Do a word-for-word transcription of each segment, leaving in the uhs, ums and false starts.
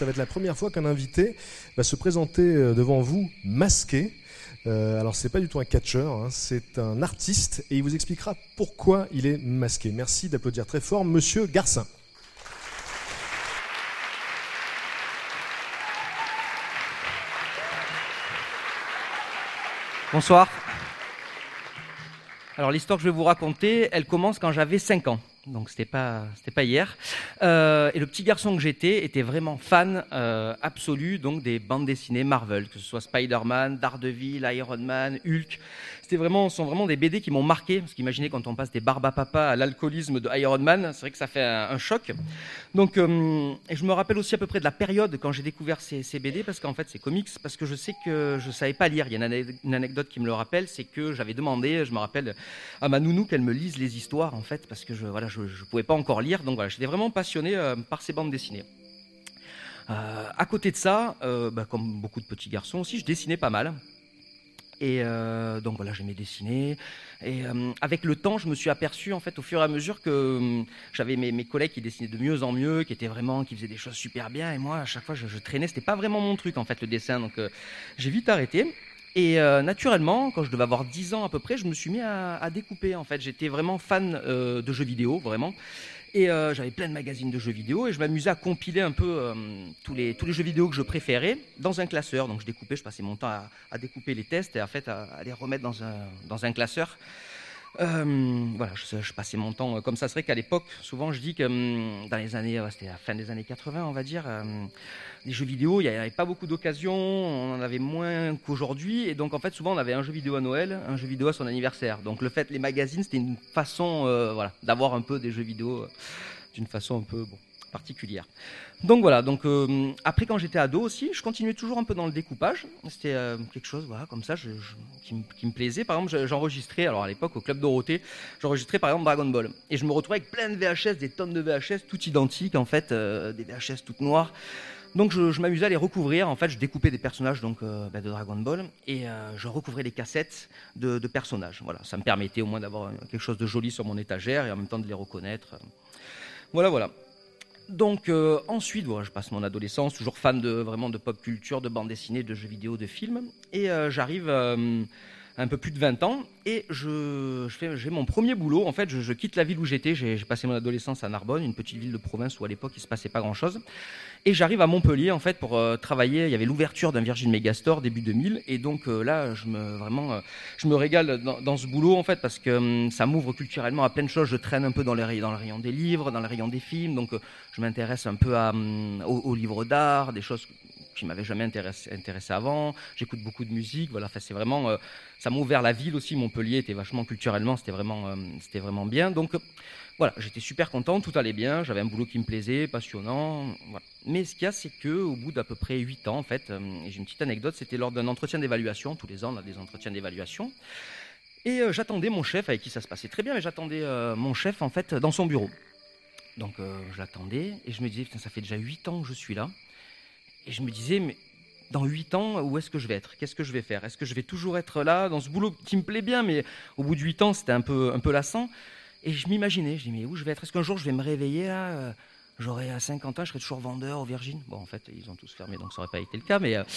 ça va être la première fois qu'un invité va se présenter devant vous masqué. Euh, alors c'est pas du tout un catcheur, hein, c'est un artiste et il vous expliquera pourquoi il est masqué. Merci d'applaudir très fort Monsieur Garcin. Bonsoir. Alors l'histoire que je vais vous raconter, elle commence quand j'avais cinq ans. Donc c'était pas c'était pas hier. Euh, et le petit garçon que j'étais était vraiment fan euh, absolu donc des bandes dessinées Marvel, que ce soit Spider-Man, Daredevil, Iron Man, Hulk. C'était vraiment sont vraiment des B D qui m'ont marqué parce qu'imaginez quand on passe des barbes à papa à l'alcoolisme de Iron Man, c'est vrai que ça fait un, un choc. Donc euh, et je me rappelle aussi à peu près de la période quand j'ai découvert ces, ces B D parce qu'en fait c'est comics parce que je sais que je savais pas lire. Il y a une, une anecdote qui me le rappelle, c'est que j'avais demandé, je me rappelle à ma nounou qu'elle me lise les histoires en fait parce que je voilà je ne pouvais pas encore lire, donc voilà, j'étais vraiment passionné euh, par ces bandes dessinées. Euh, à côté de ça, euh, bah, comme beaucoup de petits garçons aussi, je dessinais pas mal. Et euh, donc voilà, j'aimais dessiner. Et euh, avec le temps, je me suis aperçu, en fait, au fur et à mesure que euh, j'avais mes, mes collègues qui dessinaient de mieux en mieux, qui étaient vraiment, qui faisaient des choses super bien. Et moi, à chaque fois, je, je traînais. C'était pas vraiment mon truc, en fait, le dessin. Donc euh, j'ai vite arrêté. Et euh, naturellement, quand je devais avoir dix ans à peu près, je me suis mis à, à découper. En fait, j'étais vraiment fan euh, de jeux vidéo, vraiment. Et euh, j'avais plein de magazines de jeux vidéo et je m'amusais à compiler un peu euh, tous, les, tous les jeux vidéo que je préférais dans un classeur. Donc je découpais, je passais mon temps à, à découper les tests et en fait à, à les remettre dans un, dans un classeur. Euh, voilà, je, je passais mon temps comme ça. C'est vrai qu'à l'époque, souvent je dis que euh, dans les années, c'était la fin des années quatre-vingts, on va dire, euh, les jeux vidéo, il n'y avait pas beaucoup d'occasions, on en avait moins qu'aujourd'hui. Et donc en fait, souvent on avait un jeu vidéo à Noël, un jeu vidéo à son anniversaire. Donc le fait, les magazines, c'était une façon euh, voilà, d'avoir un peu des jeux vidéo euh, d'une façon un peu bon, particulière. Donc voilà, donc euh, après quand j'étais ado aussi, je continuais toujours un peu dans le découpage. C'était euh, quelque chose voilà, comme ça je, je, qui, me, qui me plaisait. Par exemple, j'enregistrais, alors à l'époque au Club Dorothée, j'enregistrais par exemple Dragon Ball. Et je me retrouvais avec plein de V H S, des tonnes de V H S, toutes identiques en fait, euh, des V H S toutes noires. Donc je, je m'amusais à les recouvrir. En fait, je découpais des personnages donc, euh, bah, de Dragon Ball et euh, je recouvrais les cassettes de, de personnages. Voilà, ça me permettait au moins d'avoir quelque chose de joli sur mon étagère et en même temps de les reconnaître. Voilà, voilà. Donc euh, ensuite, voilà, je passe mon adolescence, toujours fan de vraiment de pop culture, de bande dessinée, de jeux vidéo, de films. Et euh, j'arrive euh, à un peu plus de vingt ans et je, je fais, j'ai mon premier boulot. En fait, je, je quitte la ville où j'étais. J'ai, j'ai passé mon adolescence à Narbonne, une petite ville de province où à l'époque il se passait pas grand-chose. Et j'arrive à Montpellier en fait pour euh, travailler. Il y avait l'ouverture d'un Virgin Megastore début deux mille et donc euh, là je me vraiment euh, je me régale dans, dans ce boulot en fait parce que euh, ça m'ouvre culturellement à plein de choses. Je traîne un peu dans les dans le rayon des livres, dans le rayon des films, donc euh, je m'intéresse un peu à, euh, aux, aux livres d'art, des choses qui m'avaient jamais intéressé, intéressé avant. J'écoute beaucoup de musique, voilà. Enfin, c'est vraiment euh, ça m'a ouvert la ville aussi. Montpellier était vachement culturellement, c'était vraiment euh, c'était vraiment bien. Donc euh, voilà, j'étais super content, tout allait bien, j'avais un boulot qui me plaisait, passionnant, voilà. Mais ce qu'il y a, c'est qu'au bout d'à peu près huit ans, en fait, euh, et j'ai une petite anecdote, c'était lors d'un entretien d'évaluation, tous les ans on a des entretiens d'évaluation, et euh, j'attendais mon chef, avec qui ça se passait très bien, mais j'attendais euh, mon chef, en fait, dans son bureau. Donc euh, je l'attendais, et je me disais, putain, ça fait déjà huit ans que je suis là, et je me disais, mais dans huit ans, où est-ce que je vais être? Qu'est-ce que je vais faire? Est-ce que je vais toujours être là, dans ce boulot qui me plaît bien, mais au bout de huit ans, c'était un peu, un peu lassant. Et je m'imaginais, je dis mais où je vais être? Est-ce qu'un jour je vais me réveiller là, euh, j'aurai à cinquante ans, je serai toujours vendeur au Virgin? Bon, en fait, ils ont tous fermé, donc ça n'aurait pas été le cas, mais euh,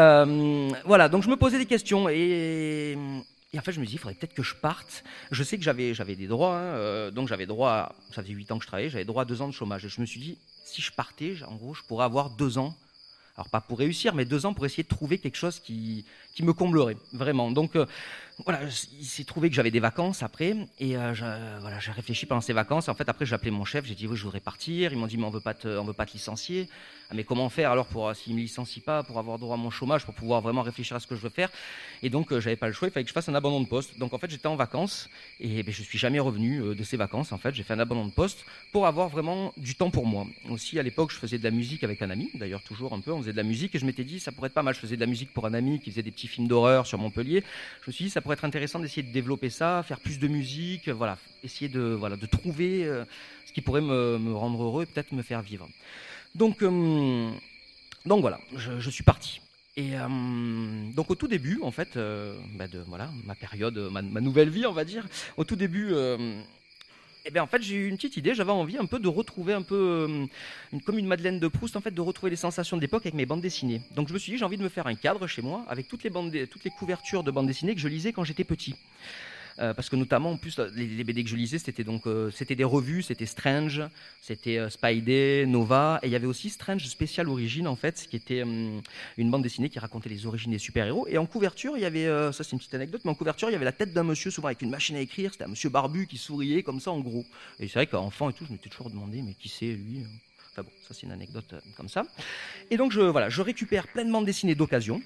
euh, voilà. Donc je me posais des questions et, et en fait je me dis, il faudrait peut-être que je parte. Je sais que j'avais, j'avais des droits, hein, euh, donc j'avais droit, à, ça faisait huit ans que je travaillais, j'avais droit à deux ans de chômage. Et je me suis dit, si je partais, en gros, je pourrais avoir deux ans. Alors pas pour réussir, mais deux ans pour essayer de trouver quelque chose qui, qui me comblerait, vraiment. Donc euh, voilà, il s'est trouvé que j'avais des vacances après, et euh, je, voilà, j'ai réfléchi pendant ces vacances. En fait, après, j'ai appelé mon chef, j'ai dit oui, je voudrais partir. Ils m'ont dit mais on veut pas te, on veut pas te licencier. Ah, mais comment faire alors pour s'ils me licencient pas, pour avoir droit à mon chômage, pour pouvoir vraiment réfléchir à ce que je veux faire. Et donc euh, j'avais pas le choix, il fallait que je fasse un abandon de poste. Donc en fait, j'étais en vacances et ben, je suis jamais revenu euh, de ces vacances. En fait, j'ai fait un abandon de poste pour avoir vraiment du temps pour moi. Aussi à l'époque, je faisais de la musique avec un ami, d'ailleurs toujours un peu, on faisait de la musique et je m'étais dit ça pourrait être pas mal. Je faisais de la musique pour un ami qui faisait des petits films d'horreur sur Montpellier. Je me suis dit ça pourrait être intéressant d'essayer de développer ça, faire plus de musique, voilà, essayer de voilà de trouver euh, ce qui pourrait me, me rendre heureux et peut-être me faire vivre. Donc euh, donc voilà, je, je suis parti. Et euh, donc au tout début, en fait, euh, bah de voilà ma période, ma, ma nouvelle vie, on va dire. Au tout début, euh, Eh bien, en fait, j'ai eu une petite idée. J'avais envie un peu de retrouver un peu, euh, une- comme une Madeleine de Proust, en fait, de retrouver les sensations d'époque avec mes bandes dessinées. Donc, je me suis dit, j'ai envie de me faire un cadre chez moi avec toutes les bandes, toutes les couvertures de bandes dessinées que je lisais quand j'étais petit. Euh, parce que notamment, en plus, les, les B D que je lisais, c'était donc, euh, c'était des revues, c'était Strange, c'était euh, Spidey, Nova, et il y avait aussi Strange Special Origin, en fait, qui était euh, une bande dessinée qui racontait les origines des super-héros. Et en couverture, il y avait, euh, ça c'est une petite anecdote, mais en couverture, il y avait la tête d'un monsieur, souvent avec une machine à écrire, c'était un monsieur barbu qui souriait comme ça, en gros. Et c'est vrai qu'enfant et tout, je m'étais toujours demandé, mais qui c'est lui? Enfin bon, ça c'est une anecdote euh, comme ça. Et donc, je, voilà, je récupère plein de bandes dessinées d'occasion.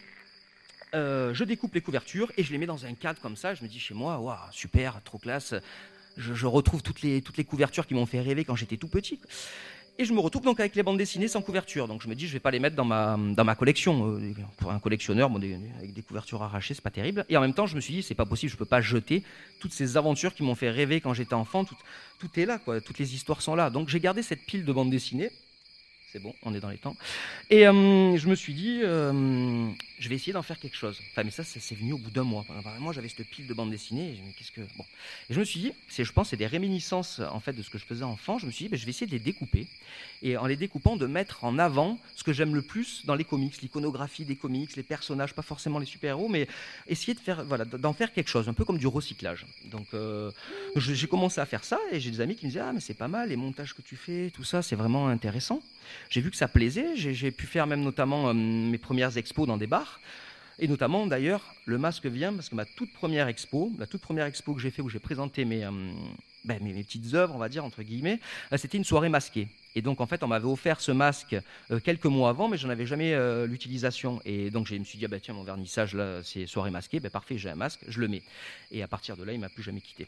Euh, je découpe les couvertures et je les mets dans un cadre comme ça. Je me dis chez moi, waouh, super, trop classe. Je, je retrouve toutes les, toutes les couvertures qui m'ont fait rêver quand j'étais tout petit. Et je me retrouve donc avec les bandes dessinées sans couverture. Donc je me dis, je vais pas les mettre dans ma, dans ma collection. Euh, pour un collectionneur, bon, des, avec des couvertures arrachées, c'est pas terrible. Et en même temps, je me suis dit, c'est pas possible, je peux pas jeter toutes ces aventures qui m'ont fait rêver quand j'étais enfant. Tout, tout est là, quoi. Toutes les histoires sont là. Donc j'ai gardé cette pile de bandes dessinées. C'est bon, on est dans les temps. Et euh, je me suis dit, euh, je vais essayer d'en faire quelque chose. Enfin, mais ça, ça c'est venu au bout d'un mois. Enfin, moi, j'avais cette pile de bandes dessinées. Et je me dis, qu'est-ce que bon. Et je me suis dit, c'est, je pense, c'est des réminiscences en fait de ce que je faisais enfant. Je me suis dit, ben, je vais essayer de les découper et en les découpant, de mettre en avant ce que j'aime le plus dans les comics, l'iconographie des comics, les personnages, pas forcément les super-héros, mais essayer de faire, voilà, d'en faire quelque chose, un peu comme du recyclage. Donc, euh, j'ai commencé à faire ça et j'ai des amis qui me disaient, ah, mais c'est pas mal, les montages que tu fais, tout ça, c'est vraiment intéressant. J'ai vu que ça plaisait, j'ai, j'ai pu faire même notamment euh, mes premières expos dans des bars. Et notamment, d'ailleurs, le masque vient parce que ma toute première expo, la toute première expo que j'ai fait où j'ai présenté mes, euh, ben, mes, mes petites œuvres, on va dire, entre guillemets, euh, c'était une soirée masquée. Et donc, en fait, on m'avait offert ce masque euh, quelques mois avant, mais je n'en avais jamais euh, l'utilisation. Et donc, je me suis dit, ah, ben, tiens, mon vernissage, là, c'est soirée masquée, ben, parfait, j'ai un masque, je le mets. Et à partir de là, il ne m'a plus jamais quitté.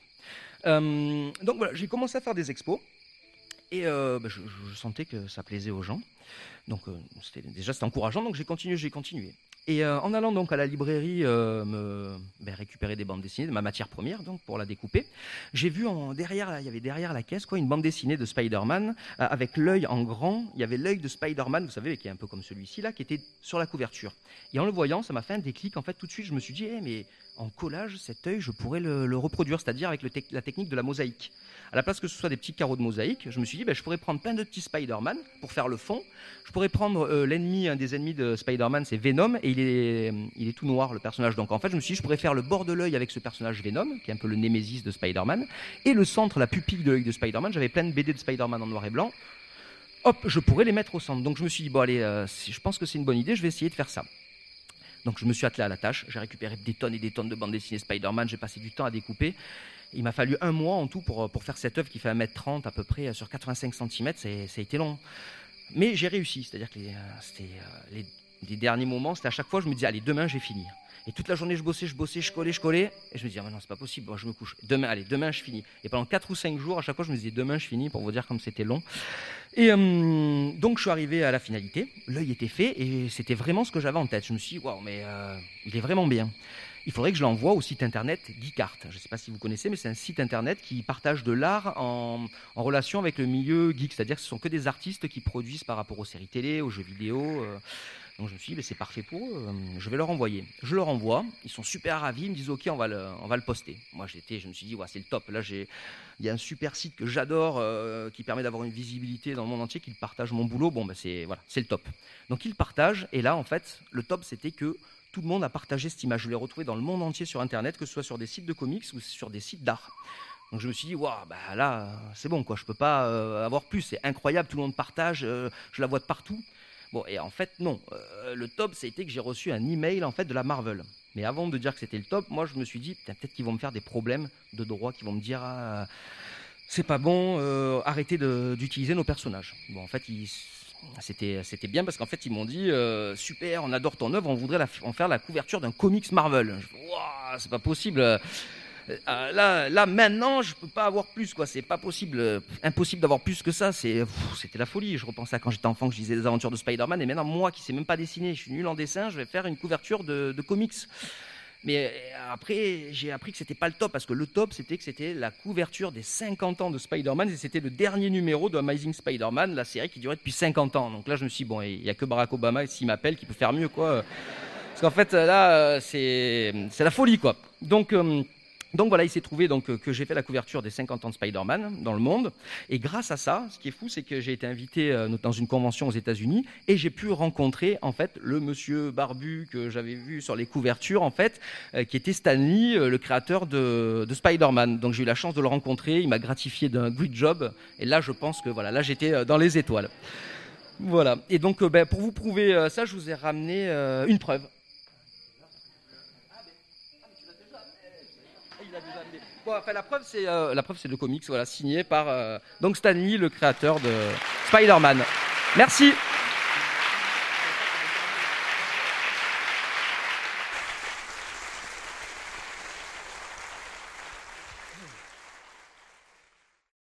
Euh, donc, voilà, j'ai commencé à faire des expos. Et euh, ben, je, je sentais que ça plaisait aux gens. Donc, euh, c'était, déjà, c'était encourageant, donc j'ai continué, j'ai continué. Et euh, en allant donc à la librairie euh, me ben, récupérer des bandes dessinées de ma matière première donc pour la découper, j'ai vu en derrière, il y avait derrière la caisse quoi une bande dessinée de Spider-Man euh, avec l'œil en grand. Il y avait l'œil de Spider-Man, vous savez, qui est un peu comme celui-ci là, qui était sur la couverture. Et en le voyant, ça m'a fait un déclic. En fait, tout de suite, je me suis dit, hey, mais en collage, cet œil, je pourrais le, le reproduire, c'est-à-dire avec le te- la technique de la mosaïque. À la place que ce soit des petits carreaux de mosaïque, je me suis dit, ben, je pourrais prendre plein de petits Spider-Man pour faire le fond. Je pourrais prendre euh, l'ennemi, un des ennemis de Spider-Man, c'est Venom, et il est, il est tout noir, le personnage. Donc en fait, je me suis dit, je pourrais faire le bord de l'œil avec ce personnage Venom, qui est un peu le némésis de Spider-Man, et le centre, la pupille de l'œil de Spider-Man. J'avais plein de B D de Spider-Man en noir et blanc. Hop, je pourrais les mettre au centre. Donc je me suis dit, bon allez, euh, je pense que c'est une bonne idée, je vais essayer de faire ça. Donc je me suis attelé à la tâche, j'ai récupéré des tonnes et des tonnes de bandes dessinées Spider-Man, j'ai passé du temps à découper. Il m'a fallu un mois en tout pour, pour faire cette œuvre qui fait un mètre trente à peu près sur quatre-vingt-cinq centimètres, c'est, ça a été long. Mais j'ai réussi, c'est-à-dire que les, c'était, les, les derniers moments, c'était à chaque fois, je me disais, allez, demain, j'ai fini. Et toute la journée, je bossais, je bossais, je collais, je collais. Et je me disais, ah, non, c'est pas possible, bon, je me couche. Demain, allez, demain, je finis. Et pendant quatre ou cinq jours, à chaque fois, je me disais, demain, je finis, pour vous dire comme c'était long. Et euh, donc, je suis arrivé à la finalité. L'œil était fait et c'était vraiment ce que j'avais en tête. Je me suis dit, waouh, mais euh, il est vraiment bien. Il faudrait que je l'envoie au site internet Geekart. Je ne sais pas si vous connaissez, mais c'est un site internet qui partage de l'art en, en relation avec le milieu geek. C'est-à-dire que ce sont que des artistes qui produisent par rapport aux séries télé, aux jeux vidéo. Euh, Donc je me suis dit, mais c'est parfait pour eux, je vais leur envoyer. Je leur envoie, ils sont super ravis, ils me disent, ok, on va le, on va le poster. Moi, j'étais, je me suis dit, ouais, c'est le top. Là, j'ai, il y a un super site que j'adore, euh, qui permet d'avoir une visibilité dans le monde entier, qui partage mon boulot. Bon, ben c'est, voilà, c'est le top. Donc ils le partagent, et là, en fait, le top, c'était que tout le monde a partagé cette image. Je l'ai retrouvée dans le monde entier sur Internet, que ce soit sur des sites de comics ou sur des sites d'art. Donc je me suis dit, waouh, bah là, c'est bon, quoi, je ne peux pas euh, avoir plus. C'est incroyable, tout le monde partage, euh, je la vois de partout. Bon, et en fait, non. Euh, le top, c'était que j'ai reçu un email en fait, de la Marvel. Mais avant de dire que c'était le top, moi, je me suis dit, peut-être qu'ils vont me faire des problèmes de droit, qu'ils vont me dire, ah, c'est pas bon, euh, arrêtez de, d'utiliser nos personnages. Bon, en fait, ils... C'était, c'était bien parce qu'en fait, ils m'ont dit euh, super, on adore ton œuvre, on voudrait la, en faire la couverture d'un comics Marvel. Je dis, waouh, c'est pas possible. Euh, là, là, maintenant, je peux pas avoir plus, quoi. C'est pas possible, euh, impossible d'avoir plus que ça. C'est, pff, c'était la folie. Je repensais à quand j'étais enfant, que je lisais des aventures de Spider-Man, et maintenant, moi qui sais même pas dessiner, je suis nul en dessin, je vais faire une couverture de, de comics. Mais après, j'ai appris que c'était pas le top, parce que le top, c'était que c'était la couverture des cinquante ans de Spider-Man, et c'était le dernier numéro de Amazing Spider-Man, la série qui durait depuis cinquante ans. Donc là, je me suis dit, bon, il n'y a que Barack Obama, s'il m'appelle, qui peut faire mieux, quoi. Parce qu'en fait, là, c'est, c'est la folie, quoi. Donc, euh, Donc voilà, il s'est trouvé donc, que j'ai fait la couverture des cinquante ans de Spider-Man dans le monde. Et grâce à ça, ce qui est fou, c'est que j'ai été invité euh, dans une convention aux États-Unis et j'ai pu rencontrer en fait le monsieur barbu que j'avais vu sur les couvertures, en fait, euh, qui était Stan Lee, euh, le créateur de, de Spider-Man. Donc j'ai eu la chance de le rencontrer. Il m'a gratifié d'un great job. Et là, je pense que voilà, là j'étais euh, dans les étoiles. Voilà. Et donc, euh, ben, pour vous prouver euh, ça, je vous ai ramené euh, une preuve. Bon, enfin, la preuve, c'est euh, la preuve, c'est le comics, voilà, signé par euh, donc Stan Lee, le créateur de Spider-Man. Merci.